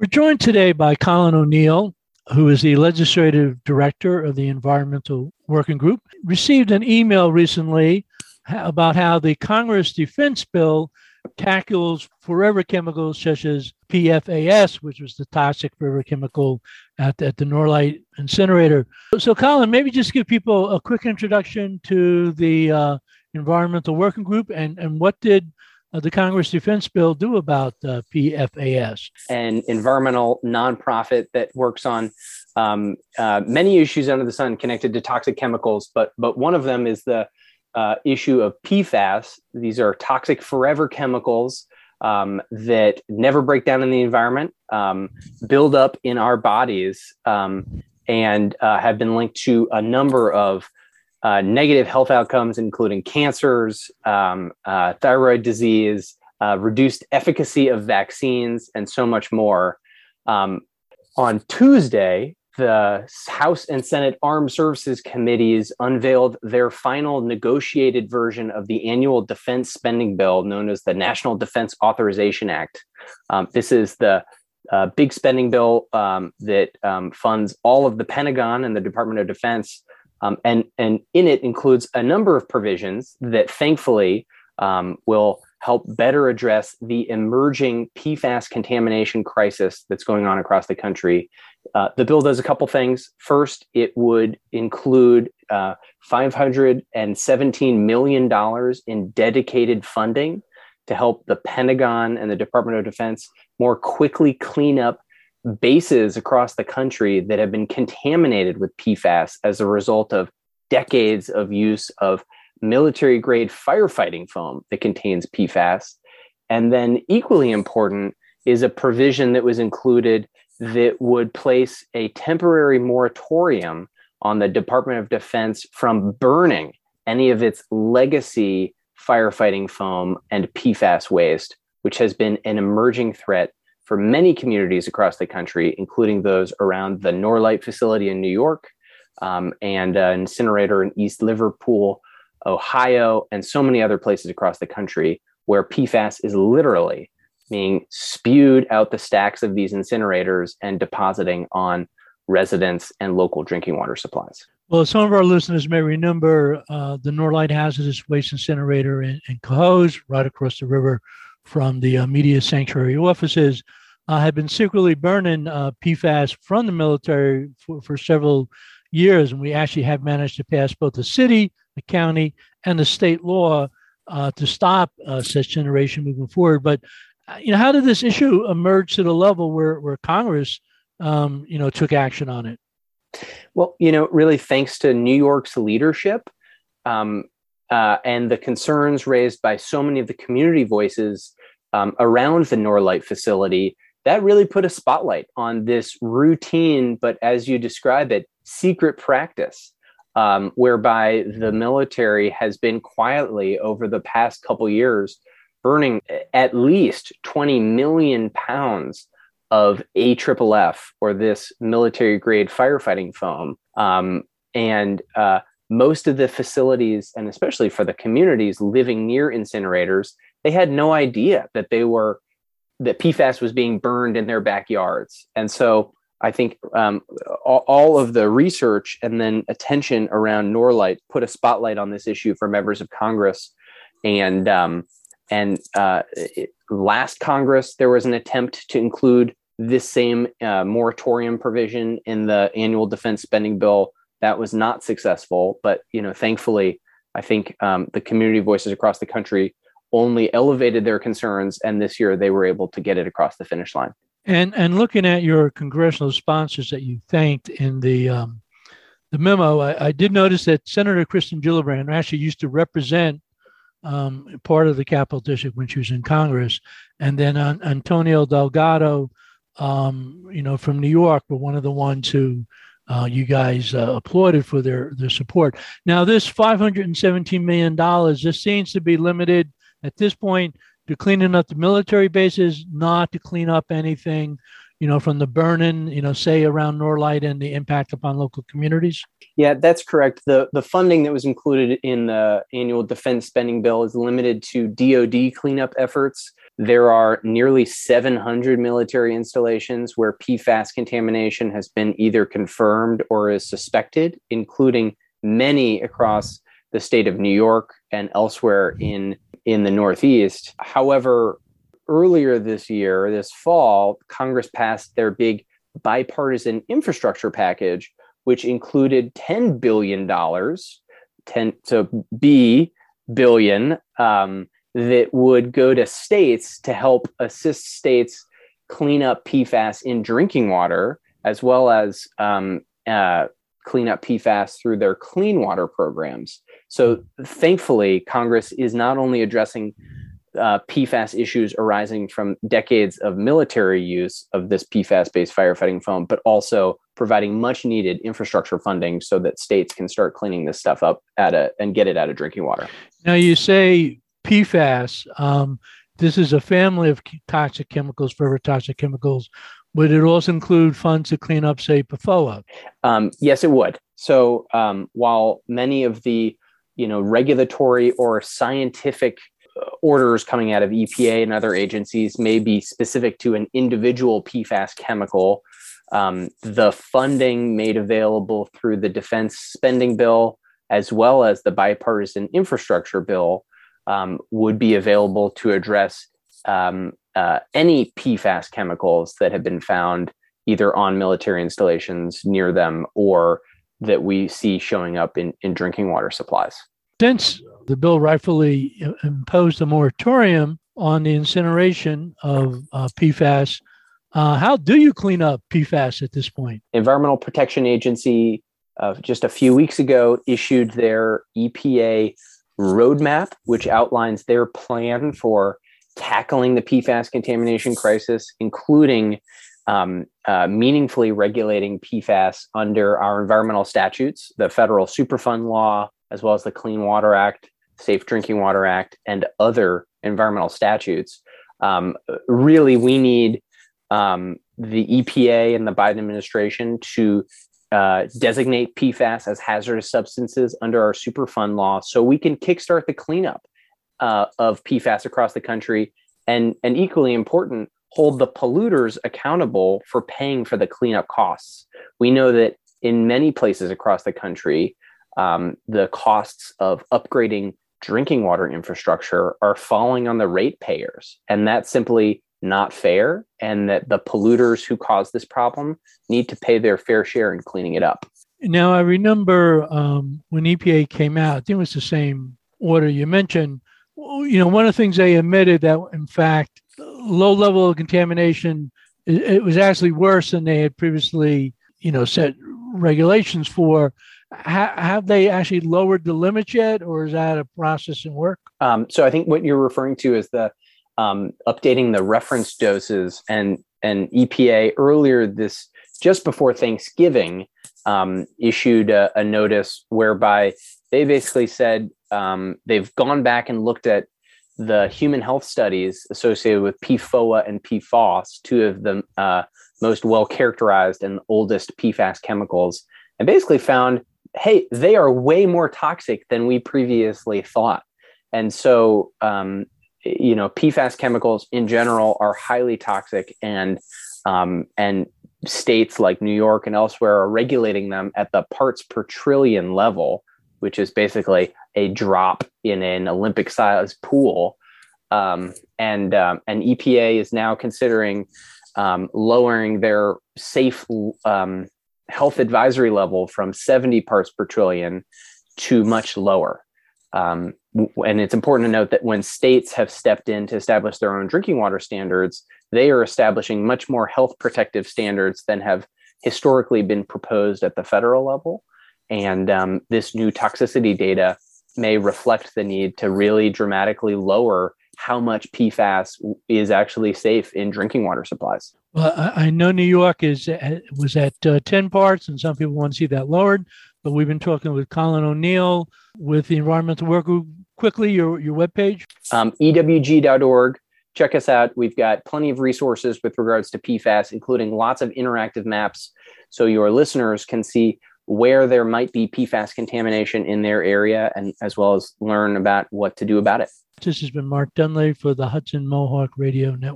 We're joined today by Colin O'Neill, who is the legislative director of the Environmental Working Group. Received an email recently about how the Congress Defense Bill tackles forever chemicals such as PFAS, which was the toxic forever chemical at the Norlite incinerator. So, Colin, maybe just give people a quick introduction to the Environmental Working Group and what did the Congress Defense Bill do about PFAS? An environmental nonprofit that works on many issues under the sun connected to toxic chemicals, but one of them is the issue of PFAS. These are toxic forever chemicals that never break down in the environment, build up in our bodies, and have been linked to a number of negative health outcomes, including cancers, thyroid disease, reduced efficacy of vaccines, and so much more. On Tuesday, the House and Senate Armed Services Committees unveiled their final negotiated version of the annual defense spending bill known as the National Defense Authorization Act. This is the big spending bill that funds all of the Pentagon and the Department of Defense. And in it includes a number of provisions that thankfully will help better address the emerging PFAS contamination crisis that's going on across the country. The bill does a couple things. First, it would include $517 million in dedicated funding to help the Pentagon and the Department of Defense more quickly clean up bases across the country that have been contaminated with PFAS as a result of decades of use of military-grade firefighting foam that contains PFAS. And then equally important is a provision that was included that would place a temporary moratorium on the Department of Defense from burning any of its legacy firefighting foam and PFAS waste, which has been an emerging threat for many communities across the country, including those around the Norlite facility in New York, and an incinerator in East Liverpool, Ohio, and so many other places across the country where PFAS is literally being spewed out the stacks of these incinerators and depositing on residents and local drinking water supplies. Well, some of our listeners may remember the Norlite Hazardous Waste Incinerator in Cohoes, right across the river from the Media Sanctuary offices, had been secretly burning PFAS from the military for several years. And we actually have managed to pass both the city, the county, and the state law to stop such generation moving forward. But, how did this issue emerge to the level where Congress, took action on it? Well, really thanks to New York's leadership and the concerns raised by so many of the community voices around the Norlite facility, that really put a spotlight on this routine, but as you describe it, secret practice, whereby the military has been quietly over the past couple years burning at least 20 million pounds of AFFF, or this military-grade firefighting foam. And most of the facilities, and especially for the communities living near incinerators, they had no idea that that PFAS was being burned in their backyards. And so I think all of the research and then attention around Norlite put a spotlight on this issue for members of Congress. And last Congress, there was an attempt to include this same moratorium provision in the annual defense spending bill. That was not successful, but thankfully, I think the community voices across the country only elevated their concerns, and this year they were able to get it across the finish line. And looking at your congressional sponsors that you thanked in the memo, I did notice that Senator Kristen Gillibrand actually used to represent part of the Capitol District when she was in Congress, and then Antonio Delgado, from New York, were one of the ones who you guys applauded for their support. Now, this $517 million, this seems to be limited at this point to cleaning up the military bases, not to clean up anything, from the burning, say around Norlite and the impact upon local communities? Yeah, that's correct. The funding that was included in the annual defense spending bill is limited to DoD cleanup efforts. There are nearly 700 military installations where PFAS contamination has been either confirmed or is suspected, including many across the state of New York and elsewhere in the Northeast. However, earlier this fall, Congress passed their big bipartisan infrastructure package, which included $10 billion, billion, that would go to states to help assist states clean up PFAS in drinking water, as well as clean up PFAS through their clean water programs. So thankfully, Congress is not only addressing PFAS issues arising from decades of military use of this PFAS-based firefighting foam, but also providing much needed infrastructure funding so that states can start cleaning this stuff up and get it out of drinking water. Now you say PFAS, this is a family of toxic chemicals, forever toxic chemicals. Would it also include funds to clean up, say, PFOA? Yes, it would. So while many of the regulatory or scientific orders coming out of EPA and other agencies may be specific to an individual PFAS chemical, the funding made available through the defense spending bill, as well as the bipartisan infrastructure bill, would be available to address any PFAS chemicals that have been found either on military installations near them or that we see showing up in drinking water supplies. Since the bill rightfully imposed a moratorium on the incineration of PFAS, how do you clean up PFAS at this point? Environmental Protection Agency just a few weeks ago issued their EPA roadmap, which outlines their plan for tackling the PFAS contamination crisis, including meaningfully regulating PFAS under our environmental statutes, the federal Superfund law, as well as the Clean Water Act, Safe Drinking Water Act, and other environmental statutes. Really, we need the EPA and the Biden administration to designate PFAS as hazardous substances under our Superfund law so we can kickstart the cleanup of PFAS across the country, and equally important, hold the polluters accountable for paying for the cleanup costs. We know that in many places across the country, the costs of upgrading drinking water infrastructure are falling on the ratepayers, and that's simply not fair, and that the polluters who cause this problem need to pay their fair share in cleaning it up. Now, I remember when EPA came out, I think it was the same order you mentioned. One of the things they admitted that, in fact, low level of contamination, it was actually worse than they had previously, set regulations for. Have they actually lowered the limits yet, or is that a process in work? So I think what you're referring to is the updating the reference doses, and EPA earlier just before Thanksgiving, issued a notice whereby they basically said they've gone back and looked at the human health studies associated with PFOA and PFOS, two of the most well-characterized and oldest PFAS chemicals, and basically found, hey, they are way more toxic than we previously thought. And so, PFAS chemicals in general are highly toxic, and states like New York and elsewhere are regulating them at the parts per trillion level, which is basically a drop in an Olympic-sized pool. And EPA is now considering lowering their safe health advisory level from 70 parts per trillion to much lower. And it's important to note that when states have stepped in to establish their own drinking water standards, they are establishing much more health protective standards than have historically been proposed at the federal level. And this new toxicity data may reflect the need to really dramatically lower how much PFAS is actually safe in drinking water supplies. Well, I know New York was at 10 parts, and some people want to see that lowered. But we've been talking with Colin O'Neill with the Environmental Work Group. Quickly, your webpage? EWG.org. Check us out. We've got plenty of resources with regards to PFAS, including lots of interactive maps, so your listeners can see where there might be PFAS contamination in their area, and as well as learn about what to do about it. This has been Mark Dunlea for the Hudson Mohawk Radio Network.